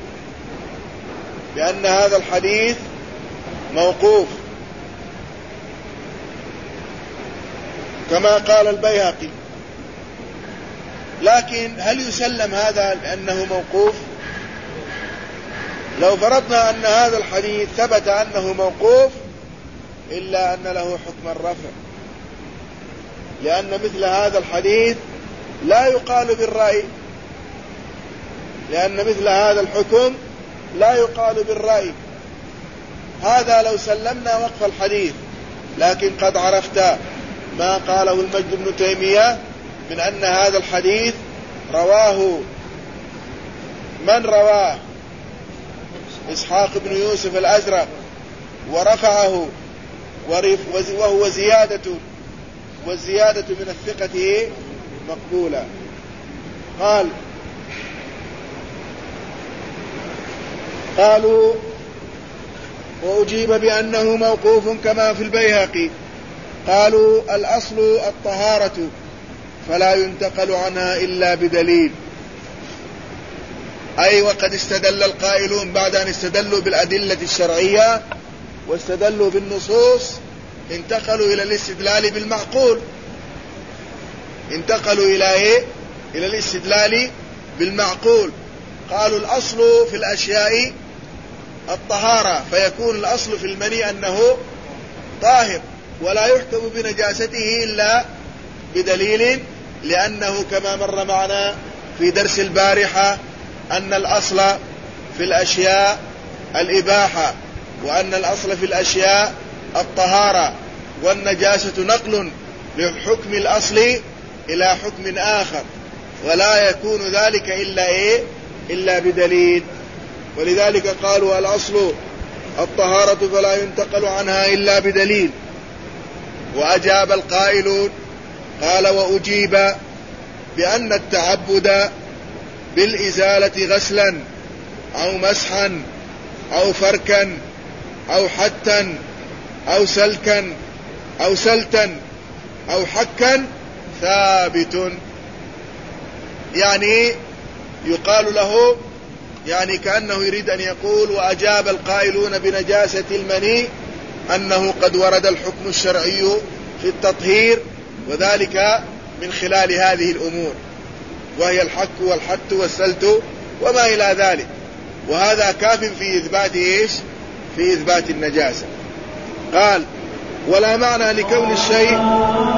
بأن هذا الحديث موقوف، كما قال البيهقي. لكن هل يسلم هذا لأنه موقوف؟ لو فرضنا أن هذا الحديث ثبت أنه موقوف إلا أن له حكم الرفع، لأن مثل هذا الحديث لا يقال بالرأي، لأن مثل هذا الحكم لا يقال بالرأي. هذا لو سلمنا وقف الحديث، لكن قد عرفت ما قاله المجد بن تيمية من أن هذا الحديث رواه من رواه إسحاق بن يوسف الأزرق ورفعه، وهو زيادة، والزيادة من الثقة مقبولة. قال قالوا وأجيب بأنه موقوف كما في البيهقي. قالوا الأصل الطهارة فلا ينتقل عنها إلا بدليل، أي وقد استدل القائلون بعد أن استدلوا بالأدلة الشرعية واستدلوا بالنصوص انتقلوا إلى الاستدلال بالمعقول، انتقلوا إلى إيه؟ إلى الاستدلال بالمعقول. قالوا الأصل في الأشياء الطهارة، فيكون الأصل في المني أنه طاهر ولا يحكم بنجاسته إلا بدليل، لأنه كما مر معنا في درس البارحة أن الأصل في الأشياء الإباحة، وأن الأصل في الأشياء الطهارة، والنجاسة نقل لحكم الأصل إلى حكم آخر، ولا يكون ذلك إلا إيه؟ إلا بدليل. ولذلك قالوا الأصل الطهارة فلا ينتقل عنها إلا بدليل. وأجاب القائلون قال وأجيب بأن التعبد بالإزالة غسلا أو مسحا أو فركا أو حتا أو سلكا أو سلتا أو حكا ثابت، يعني يقال له، يعني كأنه يريد أن يقول وأجاب القائلون بنجاسة المني أنه قد ورد الحكم الشرعي في التطهير، وذلك من خلال هذه الأمور، وهي الحك والحت والسلت وما إلى ذلك، وهذا كاف في إثبات إيش؟ في إثبات النجاسة. قال ولا معنى لكون الشيء